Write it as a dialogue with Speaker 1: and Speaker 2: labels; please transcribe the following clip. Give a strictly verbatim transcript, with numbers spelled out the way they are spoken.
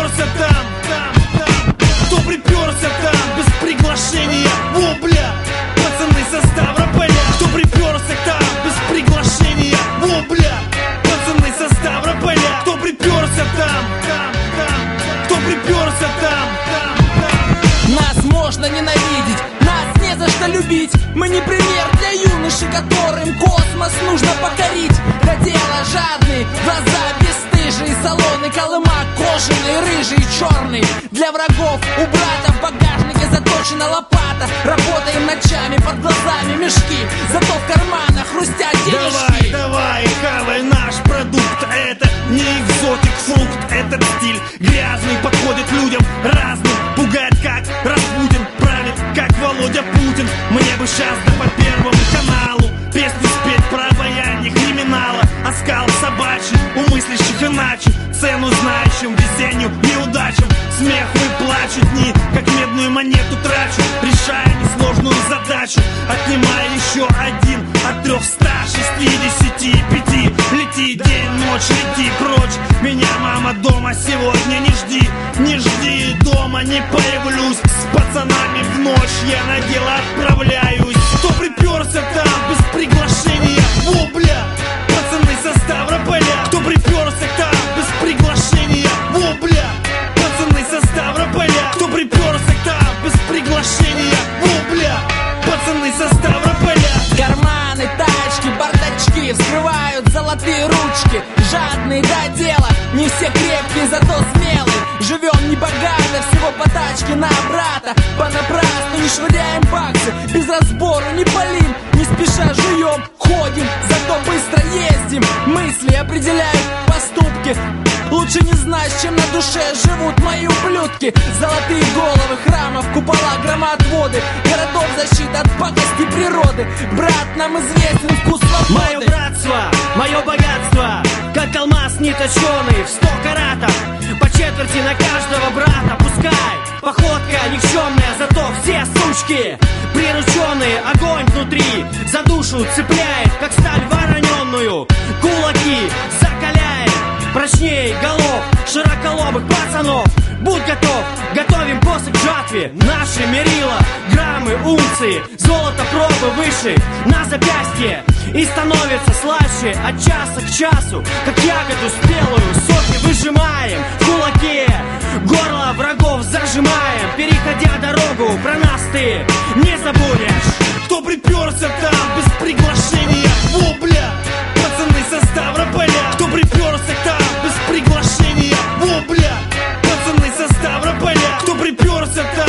Speaker 1: приперся там, там, там? Кто приперся там без приглашения? О, бля, пацаны со Ставрополя. Кто приперся там без приглашения? О, бля, пацаны со Ставрополя. Кто приперся там, там, там? Кто приперся там, там, там?
Speaker 2: Нас можно ненавидеть, нас не за что любить. Мы не пример для юношей, которым космос нужно покорить. До дела жадный, глаза бесстыжие, салоны Колыма кожаный, рыжий, черный. Для врагов у брата в багажнике заточена лопата. Работаем ночами, под глазами мешки, зато в карманах хрустят денежки.
Speaker 1: Давай, давай, хавай наш продукт. Это не экзотик, фрукт. Этот стиль грязный, подходит людям разным. Пугает, как Распутин, правит, как Володя Путин. Мне бы сейчас да по Первому каналу песню спеть про обаяние криминала. Оскал собачий, у мыслящих иначе, цену знающим, весенним неудачам. Смех и плачут дни, как медную монету трачу, решая несложную задачу, отнимая еще один от трехста шестидесяти пяти. Лети, день, ночь, лети прочь. Меня, мама, дома сегодня не жди. Не жди, дома не появлюсь. С пацанами в ночь я на дело отправляюсь. Кто приперся там без приглашения? О, бля, пацаны со Ставрополя. Кто приперся там без приглашения? О, бля, пацаны со Ставрополя. Кто приперся там без приглашения? О, бля, пацаны со Ставрополя.
Speaker 2: Карманы, тачки, бардачки вскрывают золотые ручки. Жадные до дела, не все крепкие, зато смелые. Живем не богато, всего по тачке на брата. Понапрасну не швыряем баксы, без разбору не палим. Не спеша жуем, ходим, зато быстро ездим. Мысли определяют поступки. Лучше не знать, чем на душе живут мои ублюдки. Золотые головы храмов, купола, громоотводы, городов защита от пакости природы. Брат, нам известен вкус свободы.
Speaker 3: Мое братство, мое богатство, как алмаз неточеный в сто каратов. По четверти на каждого брата. Пускай походка никчемная, зато все сучки прирученные. Огонь внутри за душу цепляет, как сталь вороненную. Кулаки закаляет прочнее голов широколобых пацанов. Будь готов, готовим посох к жатве. Наши мерила, граммы, унции, золото пробы выше на запястье. И становится слаще от часа к часу, как ягоду спелую. Соки выжимаем в кулаке, горло врагов зажимаем. Переходя дорогу, про нас ты не забудешь.
Speaker 1: Кто приперся там без приглашения? О, бля, пацаны со Ставрополя. Кто приперся там без приглашения? О, бля, пацаны со Ставрополя. Кто приперся там